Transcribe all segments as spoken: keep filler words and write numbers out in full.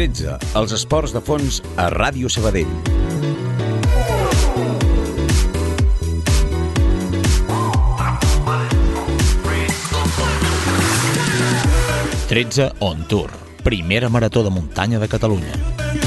tretze, els esports de fons a Ràdio Sabadell. tretze On Tour, primera marató de muntanya de Catalunya.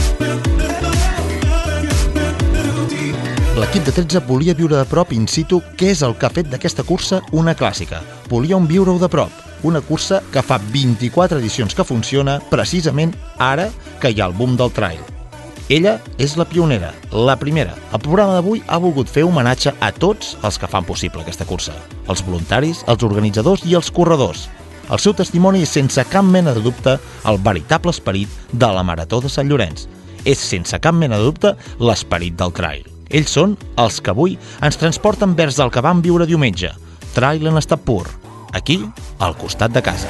L'equip de tretze volia viure de prop in situ què és el que ha fet d'aquesta cursa una clàssica. Volíem viure-ho de prop. Una cursa que fa vint-i-quatre edicions que funciona precisament ara que hi ha el boom del trail. Ella és la pionera, la primera. El programa d'avui ha volgut fer homenatge a tots els que fan possible aquesta cursa. Els voluntaris, els organitzadors i els corredors. El seu testimoni és sense cap mena de dubte el veritable esperit de la Marató de Sant Llorenç. És sense cap mena de dubte l'esperit del trail. Ells són els que avui ens transporten vers el que vam viure diumenge. Trail en estat pur. Aquí, al costat de casa.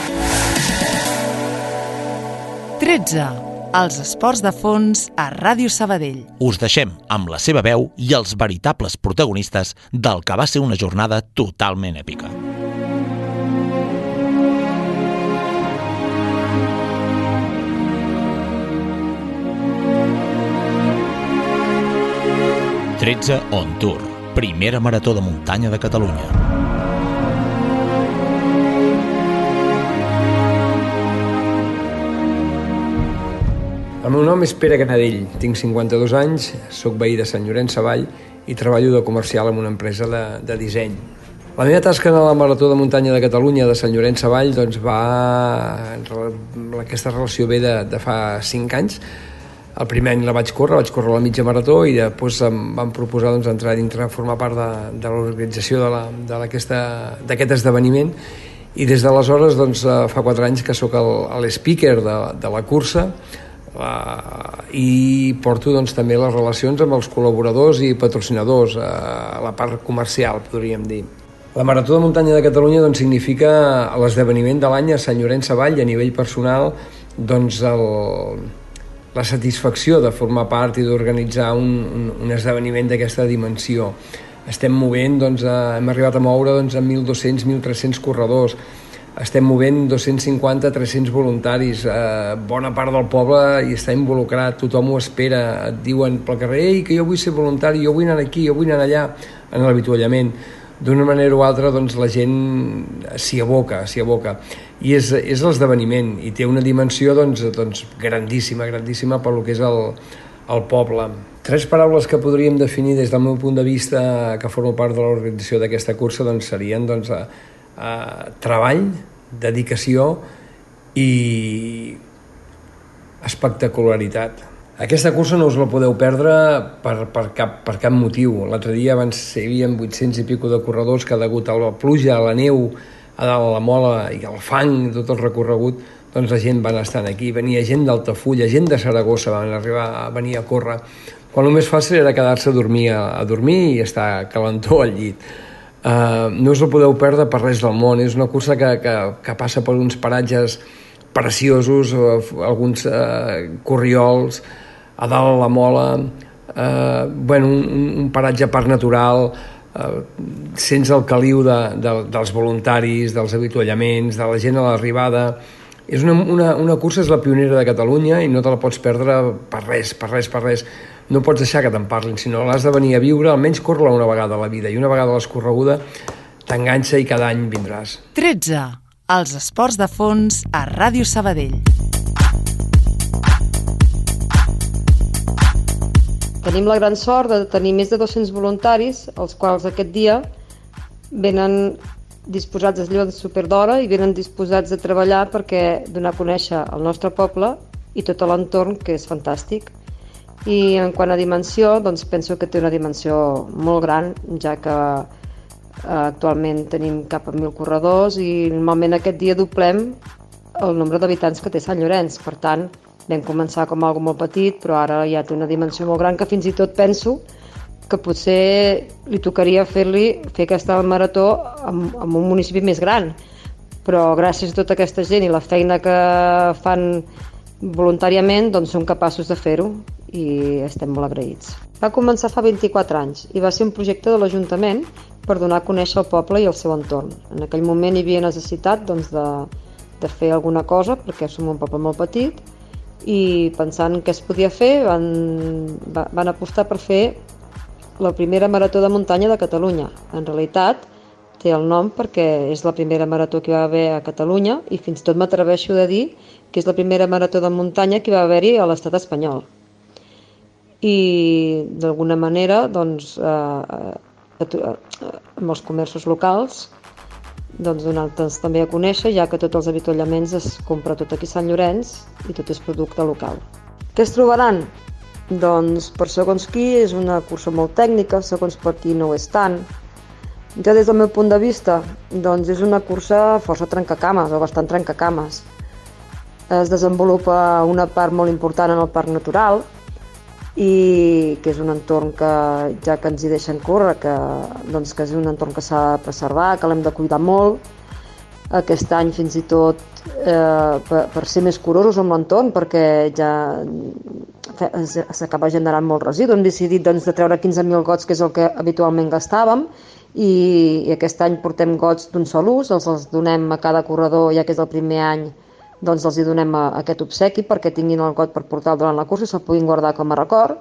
tretze. Els esports de fons a Ràdio Sabadell. Us deixem amb la seva veu i els veritables protagonistes del que va ser una jornada totalment èpica. tretze On Tour, primera marató de muntanya de Catalunya. El meu nom és Pere Canadell, tinc cinquanta-dos anys, soc veí de Sant Llorenç Savall i treballo de comercial en una empresa de, de disseny. La meva tasca en la Marató de Muntanya de Catalunya de Sant Llorenç Savall doncs va... Aquesta relació ve de, de fa cinc anys. El primer any la vaig córrer, vaig córrer la mitja marató i després em van proposar doncs, entrar dintre, formar part de, de l'organització d'aquest esdeveniment i des d'aleshores doncs, fa quatre anys que sóc l'speaker de, de la cursa. Uh, i porto doncs, també les relacions amb els col·laboradors i patrocinadors a uh, la part comercial, podríem dir. La Marató de Muntanya de Catalunya doncs, significa l'esdeveniment de l'any a Sant Llorenç Savall i a nivell personal doncs, el, la satisfacció de formar part i d'organitzar un, un, un esdeveniment d'aquesta dimensió. Estem movent, doncs, a, hem arribat a moure doncs, a mil dos-cents a mil tres-cents corredors. Estem movent dos-cents cinquanta a tres-cents voluntaris, eh, bona part del poble hi està involucrat, tothom ho espera, et diuen pel carrer, ei, que jo vull ser voluntari, jo vull anar aquí, jo vull anar allà, en l'avituallament. D'una manera o altra, doncs, la gent s'hi aboca, s'hi aboca. I és, és l'esdeveniment, i té una dimensió doncs, doncs, grandíssima, grandíssima per lo que és el, el poble. Tres paraules que podríem definir des del meu punt de vista que formo part de l'organització d'aquesta cursa doncs, serien doncs, Uh, treball, dedicació i espectacularitat. Aquesta cursa no us la podeu perdre per, per, cap, per cap motiu. L'altre dia abans hi havia vuit-cents i pico de corredors que degut a la pluja, a la neu, a dalt la mola i al fang, tot el recorregut, doncs la gent va estar aquí. Venia gent d'Altafulla, gent de Saragossa, van arribar a venir a córrer. Quan el més fàcil era quedar-se a dormir, a, a dormir i estar calentó al llit. Uh, no us la podeu perdre per res del món. És una cursa que, que, que passa per uns paratges preciosos, uh, alguns uh, corriols, a dalt la mola, uh, bueno, un, un paratge parc natural, uh, sents el caliu de, de, dels voluntaris, dels avituallaments, de la gent a l'arribada. És una, una, una cursa, és la pionera de Catalunya i no te la pots perdre per res, per res, per res. No pots deixar que te'n parlin, sinó l'has de venir a viure, almenys córrer-la una vegada a la vida, i una vegada l'has correguda t'enganxa i cada any vindràs. tretze. Els esports de fons a Ràdio Sabadell. Tenim la gran sort de tenir més de dos-cents voluntaris, els quals aquest dia venen disposats a llevar super d'hora i venen disposats a treballar perquè donar a conèixer el nostre poble i tot l'entorn, que és fantàstic. I en quant a dimensió, doncs penso que té una dimensió molt gran, ja que eh, actualment tenim cap a mil corredors i normalment aquest dia doblem el nombre d'habitants que té Sant Llorenç. Per tant, vam començar com algo molt petit, però ara ja té una dimensió molt gran que fins i tot penso que potser li tocaria fer-li fer aquesta marató en, en un municipi més gran. Però gràcies a tota aquesta gent i la feina que fan voluntàriament, doncs som capaços de fer-ho i estem molt agraïts. Va començar fa vint-i-quatre anys i va ser un projecte de l'Ajuntament per donar a conèixer el poble i el seu entorn. En aquell moment hi havia necessitat doncs, de, de fer alguna cosa perquè som un poble molt petit i pensant què es podia fer van, van apostar per fer la primera marató de muntanya de Catalunya. En realitat té el nom perquè és la primera marató que hi va haver a Catalunya i fins i tot m'atreveixo de dir que és la primera marató de muntanya que hi va haver-hi a l'estat espanyol. I d'alguna manera doncs, eh, eh, amb els comerços locals doncs, donant-nos també a conèixer, ja que tots els avituallaments es compra tot aquí a Sant Llorenç i tot és producte local. Què es trobaran? Doncs per segons qui és una cursa molt tècnica, segons per qui no ho és tant. Jo des del meu punt de vista doncs és una cursa força trencacames o bastant trencacames. Es desenvolupa una part molt important en el parc natural i que és un entorn que ja que ens hi deixen córrer, que, doncs, que és un entorn que s'ha de preservar, que l'hem de cuidar molt. Aquest any fins i tot eh, per, per ser més curosos amb l'entorn, perquè ja s'acaba generant molt residu. Hem decidit doncs, de treure quinze mil gots, que és el que habitualment gastàvem, i, i aquest any portem gots d'un sol ús, els, els donem a cada corredor, ja que és el primer any, doncs els hi donem a, a aquest obsequi perquè tinguin el got per portar durant la cursa i se'l puguin guardar com a record.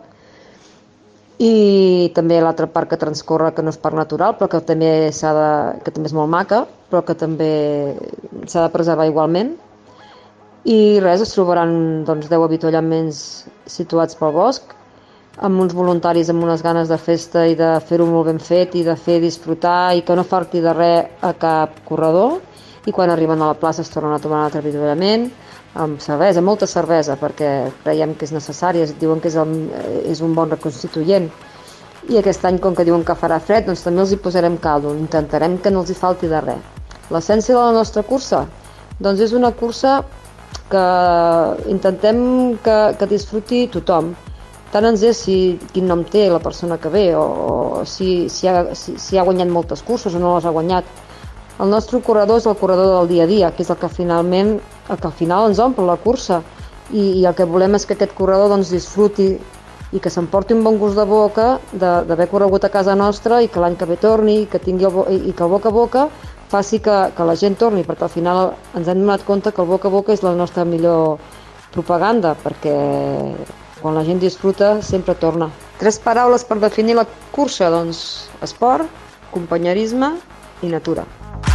I també l'altre parc que transcorre, que no és parc natural, però que també, s'ha de, que també és molt maca, però que també s'ha de preservar igualment. I res, es trobaran doncs, deu avituallaments situats pel bosc, amb uns voluntaris amb unes ganes de festa i de fer-ho molt ben fet i de fer disfrutar i que no falti de res a cap corredor. I quan arriben a la plaça es tornen a tomar un altre avituallament, amb cervesa, molta cervesa, perquè creiem que és necessari, diuen que és, el, és un bon reconstituent. I aquest any, com que diuen que farà fred, doncs també els hi posarem caldo, intentarem que no els hi falti de res. L'essència de la nostra cursa? Doncs és una cursa que intentem que, que disfruti tothom. Tant ens és si, quin nom té la persona que ve, o, o si, si, ha, si, si ha guanyat moltes curses o no les ha guanyat. El nostre corredor és el corredor del dia a dia, que és el que finalment, el que al final ens omple la cursa. I, i el que volem és que aquest corredor doncs, disfruti i que s'emporti un bon gust de boca d'haver corregut a casa nostra i que l'any que ve torni i que, tingui el, i que el boca a boca faci que, que la gent torni, perquè al final ens hem donat compte que el boca a boca és la nostra millor propaganda, perquè quan la gent disfruta sempre torna. Tres paraules per definir la cursa, doncs esport, companyerisme i natura.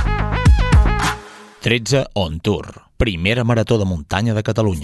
tretze On Tour, primera marató de muntanya de Catalunya.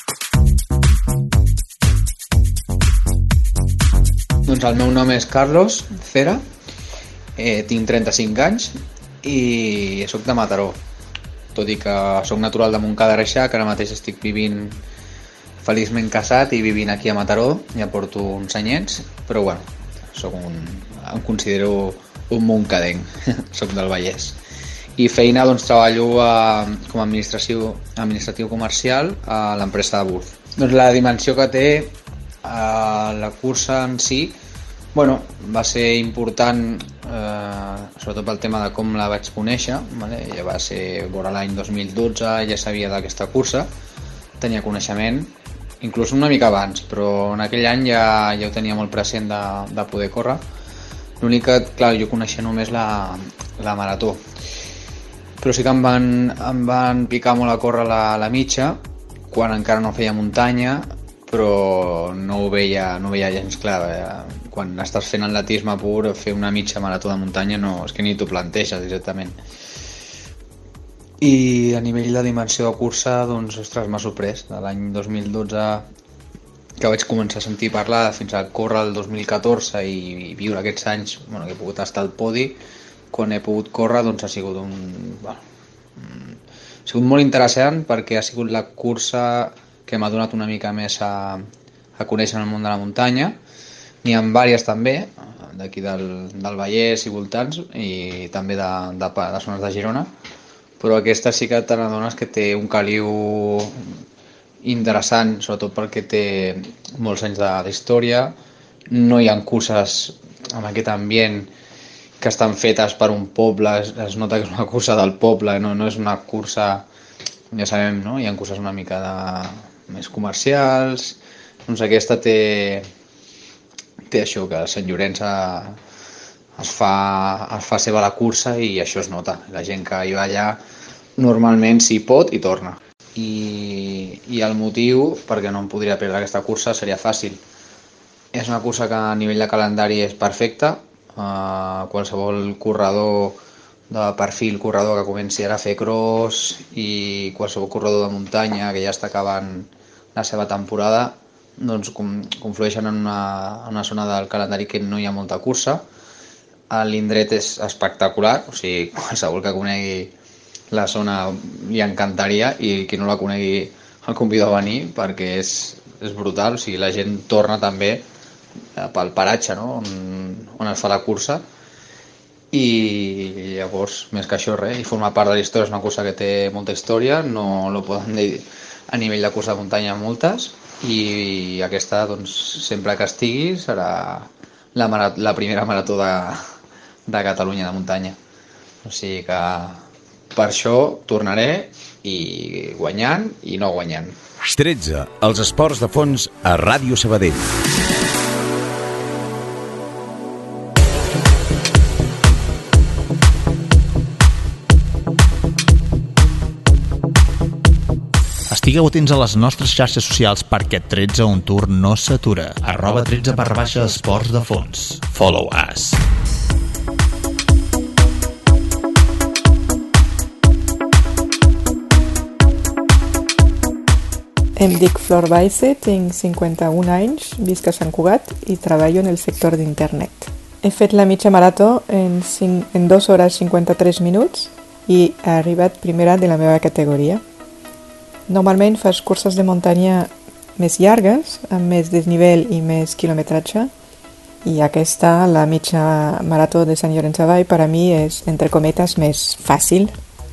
Doncs el meu nom és Carlos Cera, eh, tinc trenta-cinc anys i soc de Mataró, tot i que soc natural de Montcada i Reixac, que ara mateix estic vivint feliçment casat i vivint aquí a Mataró, ja porto uns anyets, però bueno, soc un, em considero un montcadenc, soc del Vallès. I feina doncs treballo a, com a administratiu, administratiu comercial a l'empresa de Bus. Doncs la dimensió que té eh, la cursa en si, bueno, va ser important eh, sobretot pel tema de com la vaig conèixer, vale? Ja va ser vora l'any dos mil dotze, ja sabia d'aquesta cursa, tenia coneixement, inclús una mica abans, però en aquell any ja, ja ho tenia molt present de, de poder córrer. L'únic que, clar, jo coneixia només la, la marató. Però sí que em van, em van picar molt a córrer la, la mitja, quan encara no feia muntanya, però no ho veia, no ho veia gens clar. Eh? Quan estàs fent atletisme pur, fer una mitja marató de muntanya no, és que ni t'ho planteges directament. I a nivell de dimensió de cursa, doncs, ostres, m'ha sorprès. De l'any dos mil dotze, que vaig començar a sentir parlar, fins a córrer el dos mil catorze i, i viure aquests anys, bueno, que he pogut estar al podi, quan he pogut córrer, doncs ha sigut un... Bueno, ha sigut molt interessant perquè ha sigut la cursa que m'ha donat una mica més a, a conèixer el món de la muntanya. N'hi ha diverses també, d'aquí del, del Vallès i voltants, i també de, de, de zones de Girona, però aquesta sí que te n'adones que té un caliu interessant, sobretot perquè té molts anys d'història. No hi ha curses amb aquest ambient que estan fetes per un poble, es, es nota que és una cursa del poble, no, no és una cursa, ja sabem, no? Hi ha curses una mica de, més comercials, doncs aquesta té, té això, que Sant Llorenç es fa, es fa seva la cursa i això es nota. La gent que hi va allà normalment s'hi pot i torna. i, i el motiu perquè no em podria perdre aquesta cursa seria fàcil. És una cursa que a nivell de calendari és perfecta. Uh, qualsevol corredor de perfil, corredor que comenci ara a fer cross i qualsevol corredor de muntanya que ja està acabant la seva temporada, doncs conflueixen en una, en una zona del calendari que no hi ha molta cursa. L'indret és espectacular, o sigui, qualsevol que conegui la zona li encantaria, i qui no la conegui el convido a venir perquè és, és brutal. O sigui, la gent torna també pel paratge, no? on, on es fa la cursa, i llavors, més que això, res, i forma part de la història. És una cursa que té molta història, no lo poden dir a nivell de cursa de muntanya moltes, i aquesta, doncs, sempre que estigui, serà la, marat la primera marató de, de Catalunya de muntanya. O sigui que per això tornaré, i guanyant i no guanyant. tretze. Els esports de fons a Ràdio Sabadell. Estigueu atents a les nostres xarxes socials perquè tretze un tour no s'atura. Arroba tretze barra baixa esports de fons. Follow us. Em dic Flor Baise, tinc cinquanta-un anys, visc a Sant Cugat i treballo en el sector d'internet. He fet la mitja marató en, cinc, en dues hores cinquanta-tres minuts i he arribat primera de la meva categoria. Normalment fas curses de muntanya més llargues, amb més desnivell i més quilometratge, i aquesta, la mitja marató de Sant Llorenç Savall, per a mi és, entre cometes, més fàcil.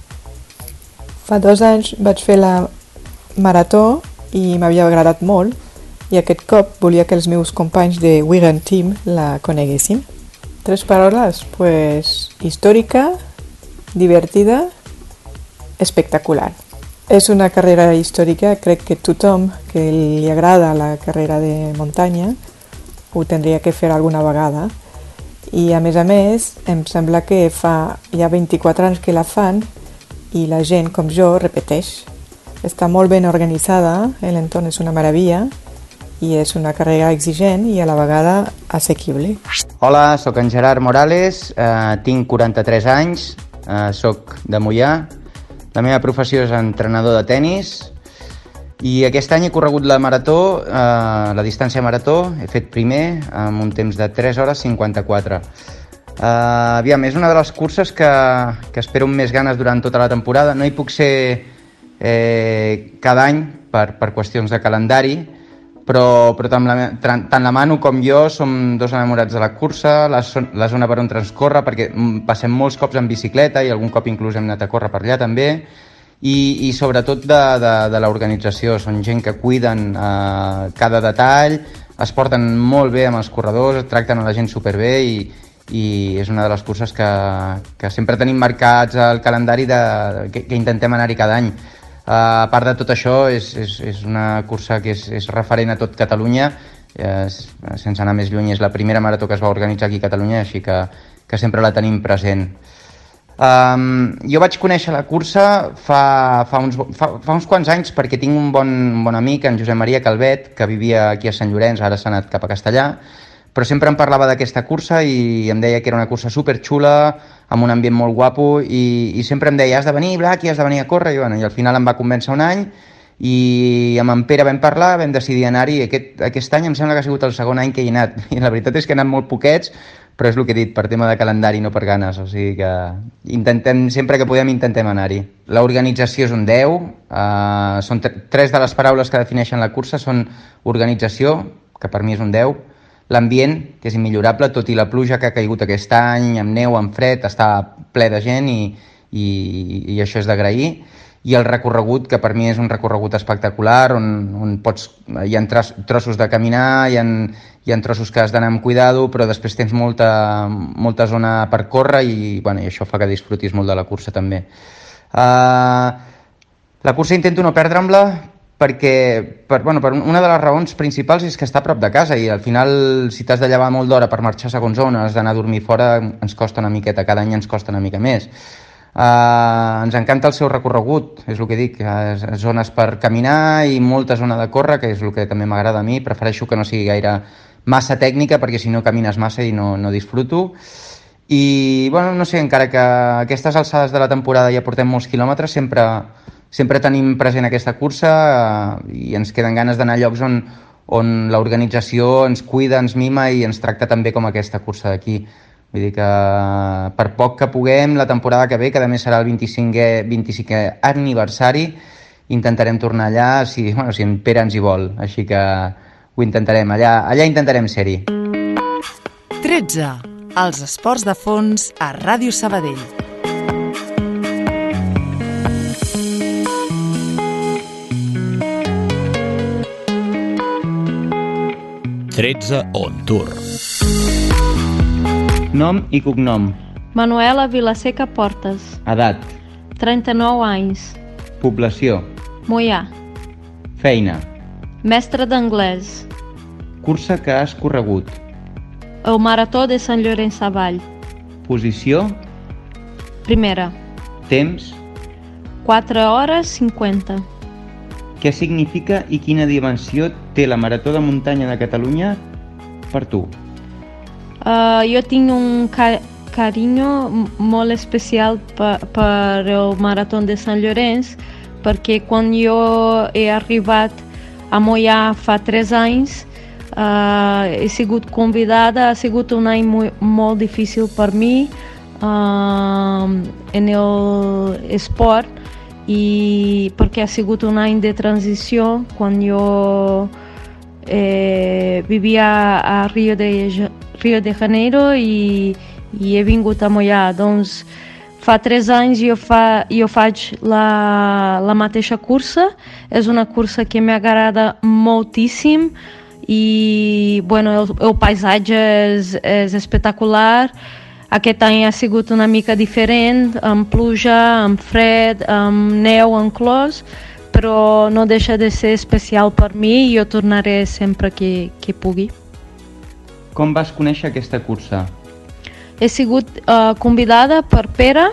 Fa dos anys vaig fer la marató i m'havia agradat molt, i aquest cop volia que els meus companys de Wigan Team la coneguessin. Tres paraules, pues, històrica, divertida, espectacular. És una carrera històrica, crec que tothom que li agrada la carrera de muntanya ho tindria que fer alguna vegada. I a més a més, em sembla que fa ja vint-i-quatre anys que la fan i la gent, com jo, repeteix. Està molt ben organitzada, l'entorn és una meravella i és una carrera exigent i a la vegada assequible. Hola, sóc en Gerard Morales, eh, tinc quaranta-tres anys, eh, sóc de Moià. La meva professió és entrenador de tennis i aquest any he corregut la marató, eh, la distància marató, he fet primer amb un temps de tres hores cinquanta-quatre. Eh, aviam, és una de les curses que, que espero amb més ganes durant tota la temporada. No hi puc ser eh, cada any per, per qüestions de calendari, però, però tant, la, tant la Manu com jo som dos enamorats de la cursa, la, la zona per on transcorre, perquè passem molts cops en bicicleta i algun cop inclús hem anat a córrer per allà també, i, i sobretot de, de, de l'organització. Són gent que cuiden eh, cada detall, es porten molt bé amb els corredors, tracten a la gent superbé i, i és una de les curses que, que sempre tenim marcats al calendari de, que, que intentem anar-hi cada any. Uh, a part de tot això, és, és, és una cursa que és, és referent a tot Catalunya, eh, sense anar més lluny, és la primera marató que es va organitzar aquí a Catalunya, així que, que sempre la tenim present. Um, jo vaig conèixer la cursa fa, fa, uns, fa, fa uns quants anys perquè tinc un bon, un bon amic, en Josep Maria Calvet, que vivia aquí a Sant Llorenç, ara s'ha anat cap a Castellà, però sempre em parlava d'aquesta cursa i em deia que era una cursa superxula, amb un ambient molt guapo, i, i sempre em deia, has de venir, Blaqui, has de venir a córrer, i, bueno, i al final em va convèncer un any, i amb en Pere vam parlar, vam decidir anar-hi. Aquest, aquest any em sembla que ha sigut el segon any que hi he anat, i la veritat és que he anat molt poquets, però és el que he dit, per tema de calendari, no per ganes, o sigui que intentem, sempre que podem intentem anar-hi. L'organització és un deu, uh, són tres de les paraules que defineixen la cursa, són organització, que per mi és un deu, l'ambient, que és immillorable, tot i la pluja que ha caigut aquest any, amb neu, amb fred, està ple de gent i, i, i això és d'agrair. I el recorregut, que per mi és un recorregut espectacular, on, on pots, hi ha trossos de caminar, hi ha, hi ha trossos que has d'anar amb cuidado, però després tens molta, molta zona per córrer i, bueno, i això fa que disfrutis molt de la cursa també. Uh, la cursa intento no perdre-me-la, perquè per, bueno, per una de les raons principals és que està a prop de casa i al final si t'has de llevar molt d'hora per marxar segons on, has d'anar a dormir fora, ens costa una miqueta, cada any ens costa una mica més. Uh, ens encanta el seu recorregut, és el que dic, uh, zones per caminar i molta zona de córrer, que és el que també m'agrada a mi. Prefereixo que no sigui gaire massa tècnica, perquè si no camines massa i no, no disfruto. I, bueno, no sé, encara que a aquestes alçades de la temporada ja portem molts quilòmetres, sempre, sempre tenim present aquesta cursa uh, i ens queden ganes d'anar a llocs on, on l'organització ens cuida, ens mima i ens tracta tan bé com aquesta cursa d'aquí. Vull dir que per poc que puguem, la temporada que ve, que a més serà el vint-i-cinquè, vint-i-cinquè aniversari, intentarem tornar allà si, bueno, si en Pere ens hi vol. Així que ho intentarem, allà, allà intentarem ser-hi. tretze. Els esports de fons a Ràdio Sabadell. tretze On Tour. Nom i cognom. Manuela Vilaseca Portes. Edat. trenta-nou anys. Població. Moià. Feina. Mestre d'anglès. Cursa que has corregut. El Marató de Sant Llorenç Savall. Posició. Primera. Temps. quatre hores cinquanta. Què significa i quina dimensió té la Marató de Muntanya de Catalunya per tu? Uh, jo tinc un ca carinyo molt especial per, per el Marató de Sant Llorenç, perquè quan jo he arribat a Moià fa tres anys, uh, he sigut convidada, ha sigut un any molt, molt difícil per mi uh, en l'esport, i perquè ha sigut un any de transició quan jo eh, vivia a Rio de, Rio de Janeiro i, i he vingut a Moià. Doncs fa tres anys jo, fa, jo faig la, la mateixa cursa. És una cursa que m'agrada moltíssim i bueno, el, el paisatge és, és espectacular. Aquest any ha sigut una mica diferent, amb pluja, amb fred, amb neu enclòs, però no deixa de ser especial per mi i jo tornaré sempre que, que pugui. Com vas conèixer aquesta cursa? He sigut uh, convidada per Pere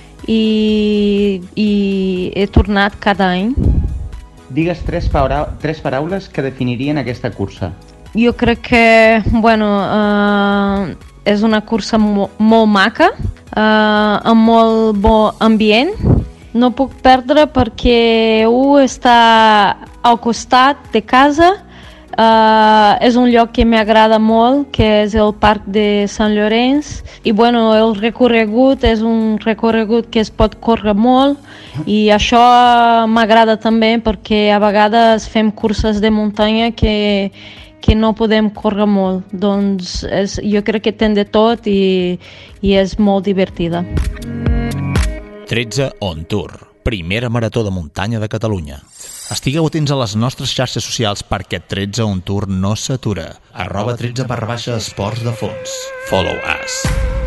i, i he tornat cada any. Digues tres, tres paraules que definirien aquesta cursa. Jo crec que, bueno, uh, és una cursa mo molt maca, uh, amb molt bon ambient. No puc perdre perquè un està al costat de casa. Uh, és un lloc que m'agrada molt, que és el Parc de Sant Llorenç. I bueno, el recorregut és un recorregut que es pot córrer molt i això m'agrada també perquè a vegades fem curses de muntanya que, que no podem córrer molt. Doncs és, jo crec que té de tot i, i és molt divertida. tretze On Tour, primera marató de muntanya de Catalunya. Estigueu atents a les nostres xarxes socials perquè tretze On Tour no s'atura. Arroba tretze barra baixa esports de fons. Follow us.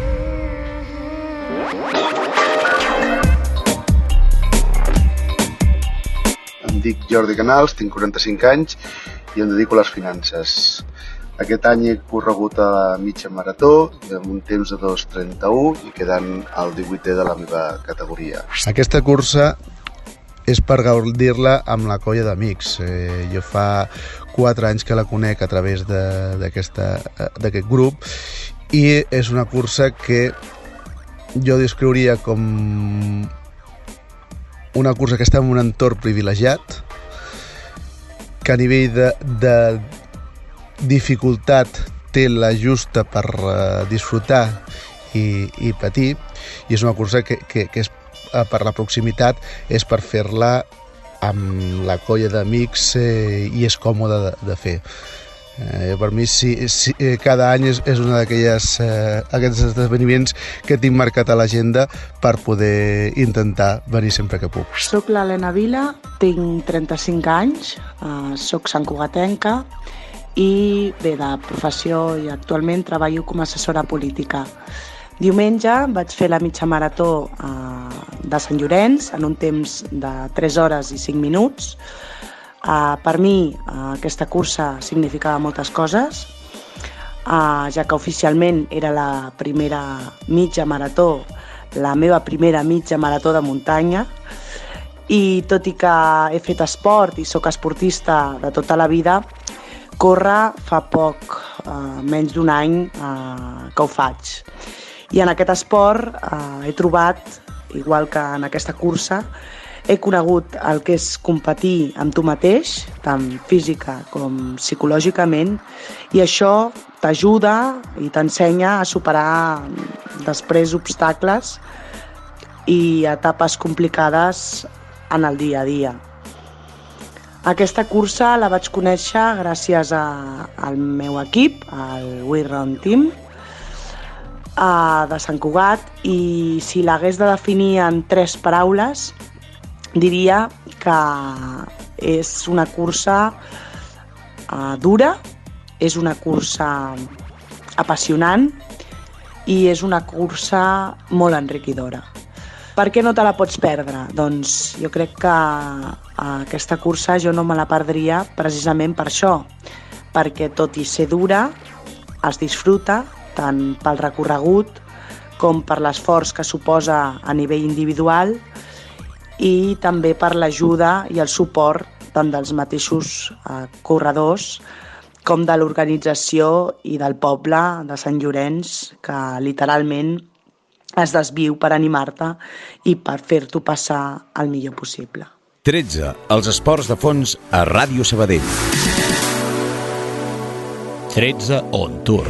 Em dic Jordi Canals, tinc quaranta-cinc anys i em dedico a les finances. Aquest any he corregut a la mitja marató amb un temps de dos trenta-u i quedant al divuitè de la meva categoria. Aquesta cursa és per gaudir-la amb la colla d'amics. Eh, jo fa quatre anys que la conec a través d'aquest grup i és una cursa que jo descriuria com una cursa que està en un entorn privilegiat, que a nivell de, de dificultat té la justa per uh, disfrutar i, i patir, i és una cursa que, que, que és per la proximitat, és per fer-la amb la colla d'amics eh, i és còmode de, de fer. Eh, per mi sí, sí, cada any és, és un d'aquells eh, aquests esdeveniments que tinc marcat a l'agenda per poder intentar venir sempre que puc. Soc l'Helena Vila, tinc trenta-cinc anys, eh, soc santcugatenca i bé, de professió i actualment treballo com a assessora política. Diumenge vaig fer la mitja marató eh, de Sant Llorenç en un temps de tres hores i cinc minuts. Eh, per mi eh, aquesta cursa significava moltes coses, eh, ja que oficialment era la primera mitja marató la meva primera mitja marató de muntanya, i tot i que he fet esport i sóc esportista de tota la vida, córrer fa poc, eh, menys d'un any eh, que ho faig. I en aquest esport eh, he trobat, igual que en aquesta cursa, he conegut el que és competir amb tu mateix, tant física com psicològicament, i això t'ajuda i t'ensenya a superar després obstacles i etapes complicades en el dia a dia. Aquesta cursa la vaig conèixer gràcies a, al meu equip, el We Run Team, de Sant Cugat, i si l'hagués de definir en tres paraules, diria que és una cursa uh, dura, és una cursa apassionant i és una cursa molt enriquidora. Per què no te la pots perdre? Doncs jo crec que aquesta cursa jo no me la perdria precisament per això, perquè tot i ser dura, es disfruta tant pel recorregut com per l'esforç que suposa a nivell individual i també per l'ajuda i el suport tant dels mateixos eh, corredors com de l'organització i del poble de Sant Llorenç, que literalment es desviu per animar-te i per fer-t'ho passar el millor possible. tretze. Els esports de fons a Ràdio Sabadell. tretze On Tour.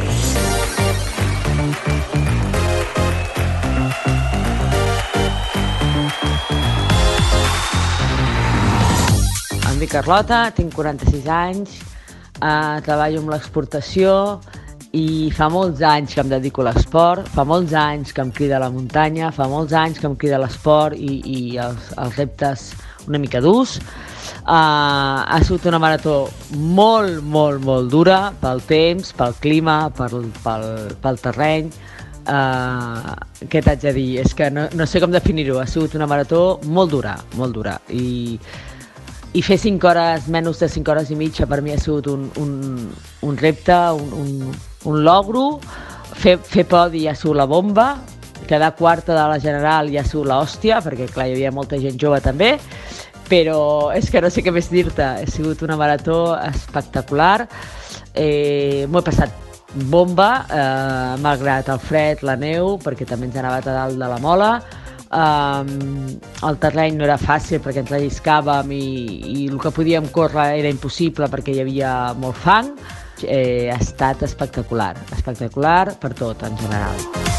Em dic Carlota, tinc quaranta-sis anys, eh, treballo amb l'exportació i fa molts anys que em dedico a l'esport, fa molts anys que em crida la muntanya, fa molts anys que em crida l'esport i, i els, els reptes una mica durs. Uh, ha sigut una marató molt, molt, molt dura pel temps, pel clima, pel, pel, pel terreny. Uh, què t'haig de dir? És que no, no sé com definir-ho. Ha sigut una marató molt dura, molt dura. I, i fer cinc hores, menys de cinc hores i mitja, per mi ha sigut un, un, un repte, un, un, un logro. Fer, fer podi ha sigut la bomba, quedar quarta de la general ja ha sigut l'hòstia, perquè clar, hi havia molta gent jove també, però és que no sé què més dir-te. Ha sigut una marató espectacular, eh, m'ho he passat bomba, eh, malgrat el fred, la neu, perquè també ens ha nevat a dalt de la Mola. Um, el terreny no era fàcil perquè ens relliscàvem i, i el que podíem córrer era impossible perquè hi havia molt fang. Eh, ha estat espectacular, espectacular per tot en general.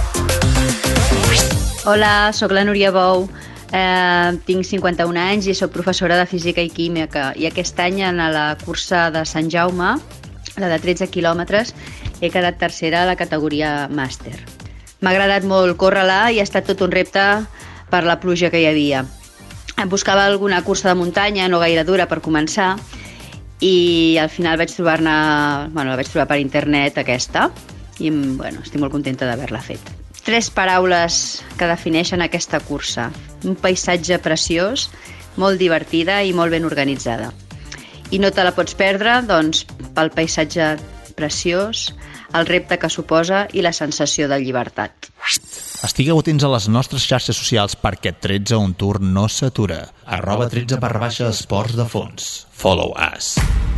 Hola, sóc la Núria Bou, eh, tinc cinquanta-un anys i sóc professora de Física i Química, i aquest any en la cursa de Sant Jaume, la de tretze quilòmetres, he quedat tercera a la categoria màster. M'ha agradat molt córrer-la i ha estat tot un repte per la pluja que hi havia. Buscava alguna cursa de muntanya no gaire dura per començar i al final vaig trobar-ne, bueno, la vaig trobar per internet aquesta i bueno, estic molt contenta d'haver-la fet. Tres paraules que defineixen aquesta cursa. Un paisatge preciós, molt divertida i molt ben organitzada. I no te la pots perdre, doncs, pel paisatge preciós, el repte que suposa i la sensació de llibertat. Estigueu atents a les nostres xarxes socials perquè tretze On Tour no s'atura. Arroba tretze barra baixa esports de fons. Follow us.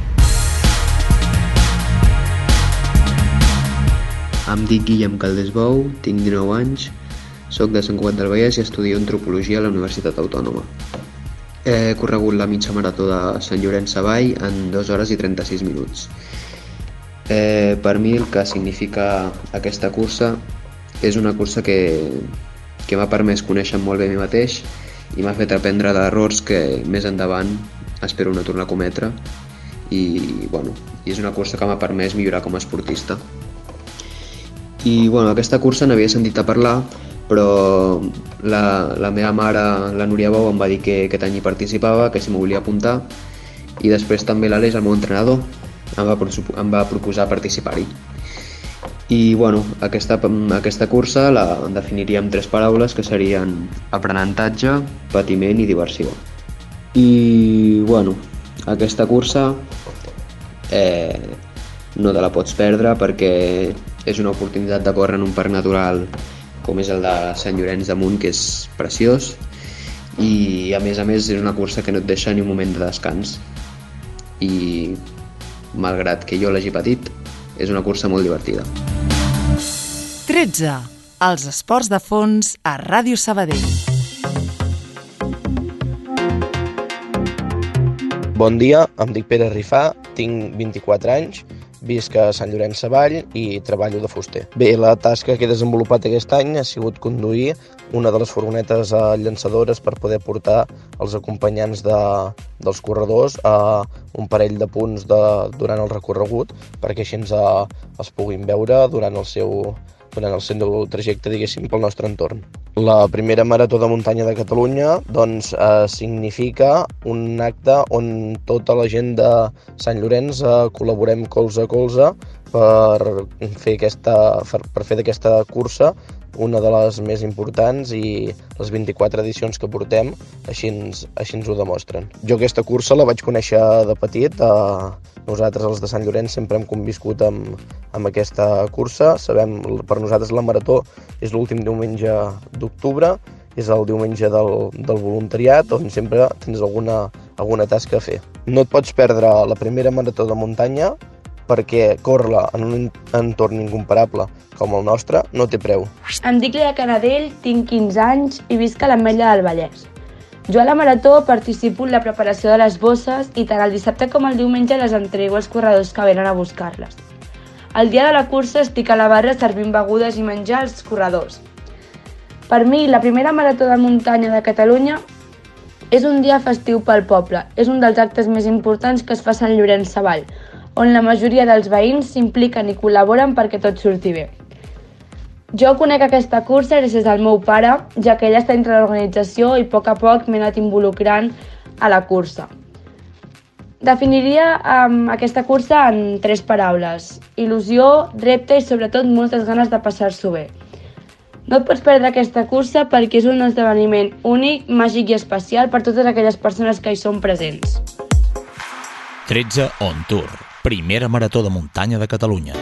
Em dic Guillem Caldesbou, tinc dinou anys, soc de Sant Cugat del Vallès i estudio antropologia a la Universitat Autònoma. He corregut la mitja marató de Sant Llorenç Savall en dues hores i trenta-sis minuts. Eh, per mi el que significa aquesta cursa és una cursa que, que m'ha permès conèixer molt bé a mi mateix i m'ha fet aprendre d'errors que més endavant espero no tornar a cometre i, bueno, i és una cursa que m'ha permès millorar com a esportista. I bueno, aquesta cursa n'havia sentit a parlar, però la, la meva mare, la Núria Bou, em va dir que aquest any hi participava, que si m'ho volia apuntar, i després també l'Àlex, el meu entrenador, em va, em va proposar participar-hi. I bueno, aquesta, aquesta cursa la definiria amb tres paraules que serien aprenentatge, patiment i diversió. I bueno, aquesta cursa eh, no te la pots perdre perquè és una oportunitat de córrer en un parc natural com és el de Sant Llorenç de Munt, que és preciós, i a més a més és una cursa que no et deixa ni un moment de descans, i malgrat que jo l'hagi patit, és una cursa molt divertida. tretze. Els esports de fons a Ràdio Sabadell. Bon dia, em dic Pere Rifà, tinc vint-i-quatre anys, visc a Sant Llorenç Savall i treballo de fuster. Bé, la tasca que he desenvolupat aquest any ha sigut conduir una de les furgonetes llançadores per poder portar els acompanyants de, dels corredors a un parell de punts de, durant el recorregut, perquè així ens a, es puguin veure durant el seu durant el seu trajecte, diguéssim, pel nostre entorn. La primera marató de muntanya de Catalunya doncs, eh, significa un acte on tota la gent de Sant Llorenç eh, col·laborem colze a colze per fer, aquesta, per fer d'aquesta cursa una de les més importants, i les vint-i-quatre edicions que portem així ens, així ens ho demostren. Jo aquesta cursa la vaig conèixer de petit. Eh, nosaltres, els de Sant Llorenç, sempre hem conviscut amb, amb aquesta cursa. Sabem, per nosaltres la marató és l'últim diumenge d'octubre, és el diumenge del, del voluntariat, on sempre tens alguna, alguna tasca a fer. No et pots perdre la primera marató de muntanya, perquè córrer-la en un entorn incomparable com el nostre no té preu. Em dic Lea Canadell, tinc quinze anys i visc a l'Ametlla del Vallès. Jo a la marató participo en la preparació de les bosses i tant el dissabte com el diumenge les entrego als corredors que venen a buscar-les. El dia de la cursa estic a la barra servint begudes i menjar als corredors. Per mi, la primera marató de muntanya de Catalunya és un dia festiu pel poble. És un dels actes més importants que es fa a Sant Llorenç Savall, on la majoria dels veïns s'impliquen i col·laboren perquè tot surti bé. Jo conec aquesta cursa gràcies al meu pare, ja que ell està dintre l'organització i a poc a poc m'he anat involucrant a la cursa. Definiria um, aquesta cursa en tres paraules: il·lusió, repte i sobretot moltes ganes de passar-s'ho bé. No et pots perdre aquesta cursa perquè és un esdeveniment únic, màgic i especial per totes aquelles persones que hi són presents. tretze On Tour, primera marató de muntanya de Catalunya.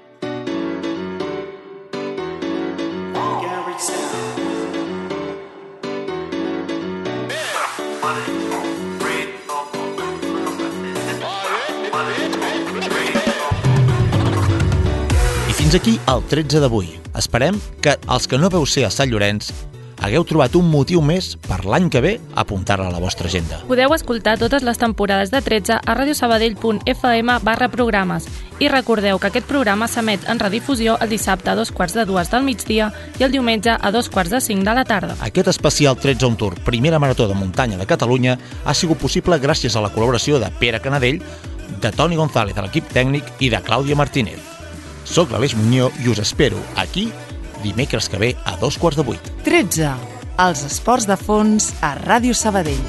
I fins aquí el tretze d'avui. Esperem que els que no veu ser a Sant Llorenç hagueu trobat un motiu més per l'any que ve apuntar-la a la vostra agenda. Podeu escoltar totes les temporades de tretze a radiosabadell.fm barra programes i recordeu que aquest programa s'emet en redifusió el dissabte a dos quarts de dues del migdia i el diumenge a dos quarts de cinc de la tarda. Aquest especial tretze On Tour, primera marató de muntanya de Catalunya, ha sigut possible gràcies a la col·laboració de Pere Canadell, de Toni González a l'equip tècnic i de Clàudia Martínez. Soc l'Aleix Muñoz i us espero aquí dimecres que ve a dos quarts de vuit. tretze. Els esports de fons a Ràdio Sabadell.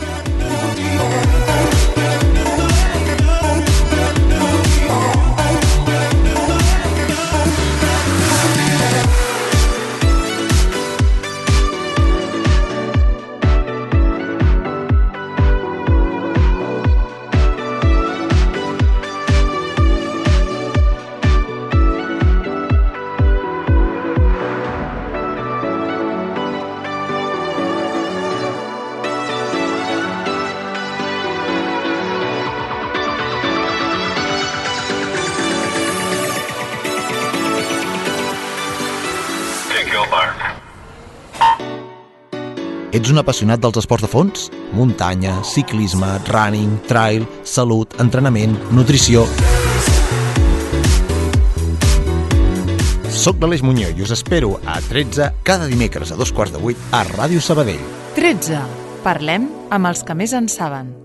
Ets un apassionat dels esports de fons? Muntanya, ciclisme, running, trail, salut, entrenament, nutrició... Soc l'Aleix Muñoz i us espero a tretze cada dimecres a dos quarts de vuit a Ràdio Sabadell. tretze. Parlem amb els que més en saben.